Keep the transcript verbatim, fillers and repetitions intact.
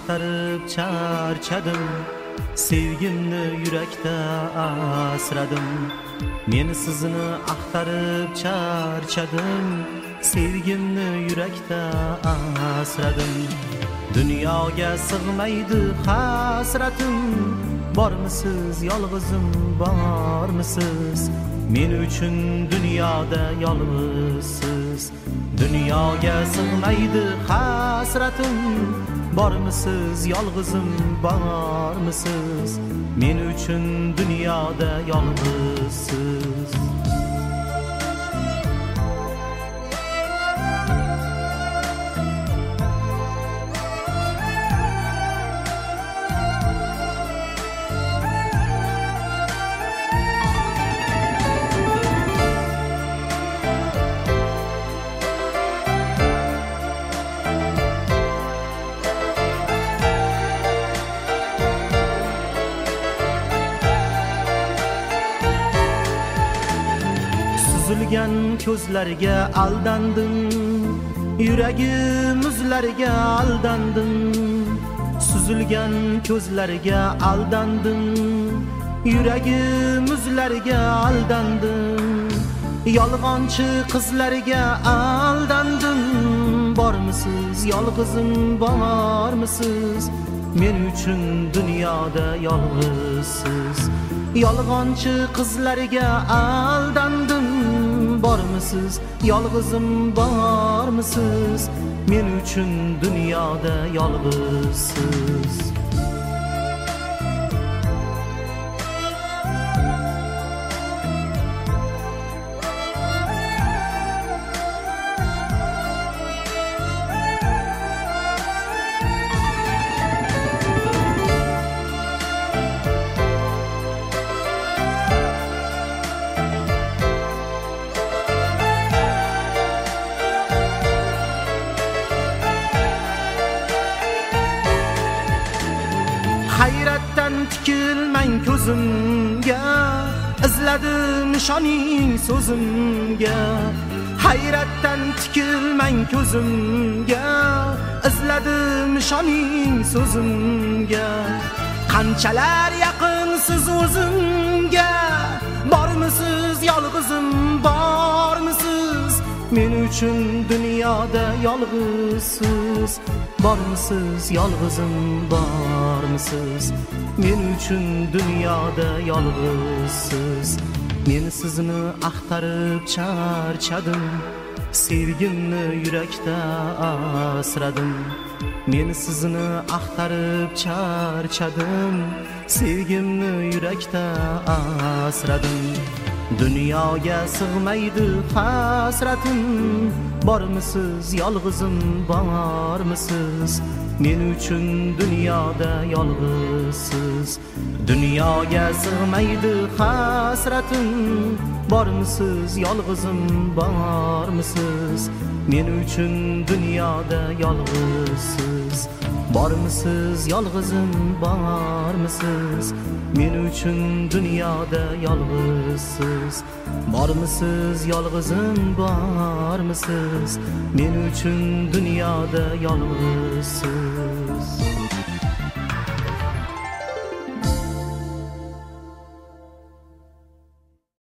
axtarib charchadim, sevgimni yurakda asradim. Men sizni axtarib charchadim, sevgimni yurakda asradim. Dunyoga sig'maydi hasratim, bormisiz yolg'izim bormisiz? Men uchun dunyoda yolg'izsiz. Dunyoga sig'maydi hasratim, bormisiz yolg'izim bormisiz? Men uchun dunyoda yolg'izsiz. Suzilgan ko'zlarga aldandim, yuragim uzlarga aldandim. Suzilgan ko'zlarga aldandim, yuragim uzlarga aldandim. Yolg'onchi qizlarga aldandim, bormisiz yolg'izim bormisiz? Men uchun dunyoda yolg'izsiz. Yolg'onchi qizlarga aldandim, bormisiz yolg'izim bormisiz? Men uchun dunyoda yolg'izsiz. Hayratdan tikilmang ko'zimga, izladim nishoning so'zimga. Hayratdan tikilmang ko'zimga, izladim nishoning so'zimga. Qanchalar yaqinsiz o'zimga, bormisiz yolg'izim bormisiz? Men uchun dunyoda yolg'izsiz. Bormisiz yolg'izim bormisiz? Men uchun dunyoda yolg'izsiz. Men sizni axtarib charchadim, sevgimni yurakda asradim. Men sizni axtarib charchadim, sevgimni yurakda asradim. Dunyoga sig'maydi hasratim, bormisiz yolg'izim bormisiz? Men uchun dunyoda yolg'izsiz. Dunyoga sig'maydi hasratim, bormisiz yolg'izim bormisiz? Men uchun dunyoda yolg'izsiz. Bormisiz yolg'izim bormisiz? Men uchun dunyoda yolg'izsiz. Bormisiz yolg'izim bormisiz? Men uchun dunyoda yolg'izsiz.